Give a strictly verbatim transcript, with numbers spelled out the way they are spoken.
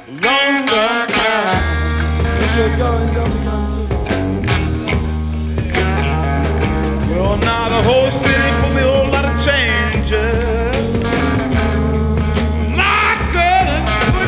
lonesome time. If you're going, don't come too long. Well, now the horse is